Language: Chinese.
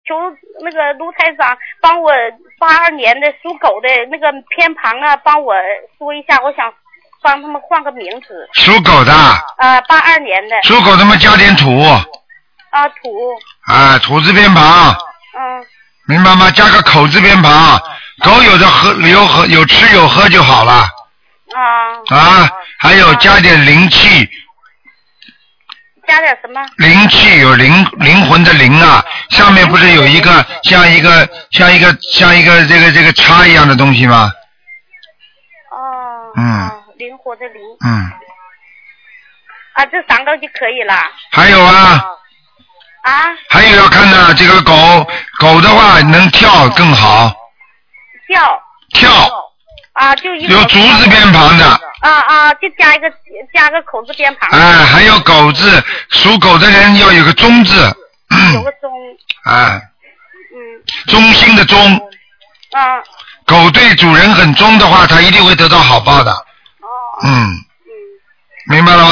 求那个卢台长帮我82年的属狗的那个偏旁啊，帮我说一下，我想帮他们换个名字。 属狗的。 82年的。 属狗他们加点土。 土。 土字边旁。明白吗？加个口字边旁，狗有的有吃有喝就好了。还有加点灵气。 加点什么？ 灵气，有灵魂的灵啊，上面不是有一个像一个这个叉一样的东西吗？ 灵活的灵。这3个就可以了。 还有还有要看的，这个狗的话能跳更好。跳。就有竹字边旁的。 就加个口字边旁。 还有狗字，属狗的人要有个忠字。 有个忠。 忠心的忠。狗对主人很忠的话，它一定会得到好报的。明白了吗？